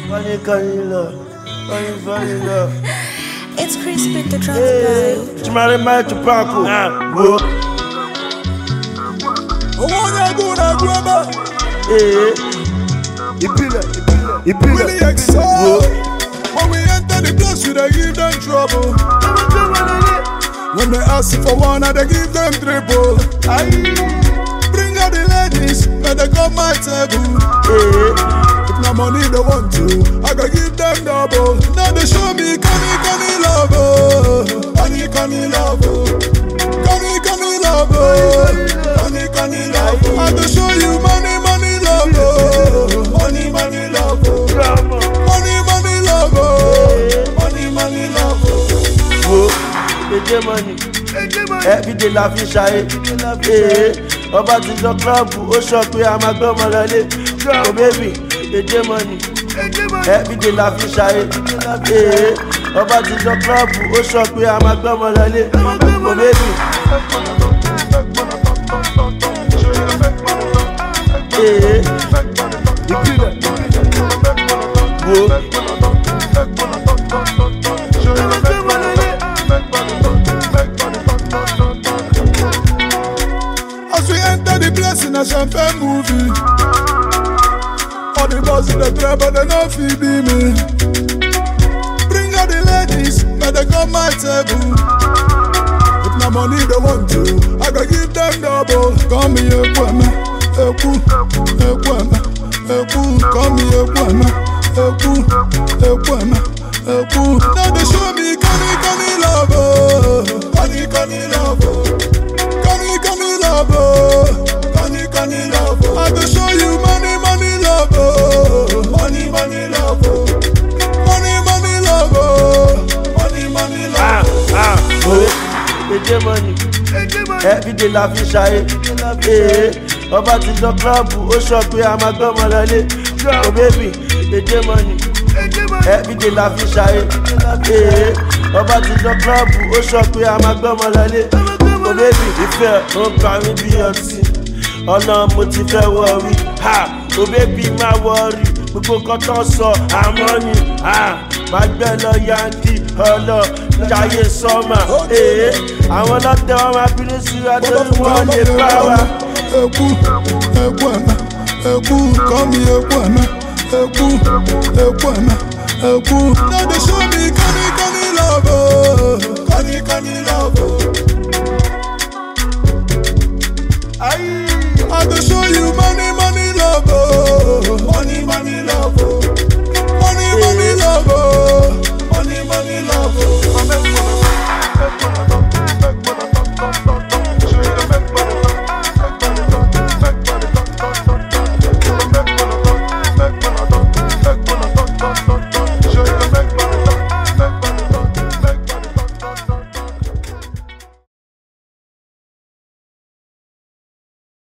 Funny love. It's Crispy the drum guy. Chimare mai chupaku. Wo. Owonya guna graba. Ipila. Really excited. When we enter the place, we dey give them trouble. When they ask for one, I dey give them triple. Bring out the ladies, may they come my table. If no money they want to, I go give them double. Now they show me canny love, canny love, canny love, canny love. I go show you money love, money love, money love, money love. Money. Every day la fi ṣayé. Ọba ti lọ klọ́ọ̀bù, ó sọ pé a máa gbọ́mọ lọlé. Oh baby, èdè money. Every day la fi ṣayé. Ọba ti lọ klọ́ọ̀bù, ó sọ pé a máa gbọ́mọ lọlé. Oh baby. In a champagne movie, all the boys in the club, but they don't feed me. Bring out the ladies, may they come my table. If no money they want to, I go give them double. Call me a woman, call me a woman, Now they show me canny love, canny love, canny love. Love. I will show you money love, money love, money love, money love. Èdè money. Every day la fi ṣayé. Ọba ti lọ klọ́ọ̀bù, ó sọ pé a máa gbọ́mọ lọlé. Oh baby, èdè money. Every day la fi ṣayé. Ọba ti lọ klọ́ọ̀bù, ó sọ pé a máa gbọ́mọ lọlé. Oh baby, ìfẹ́ ó ń pa mí bí ọtí. Ọ̀nà mo ti fẹ́ wọrí, o bébí má wọrí, gbogbo nǹkan tó sọ àmọ́ ni, má gbẹ́ lọ yankí, ọlọ jayé sọ́mà, àwọn ọlọ́tẹ̀ wọn máa bínú sí wa torí wọn lè bá wa. Eku call me Eku. Now they show me canny love, canny love. I go show you money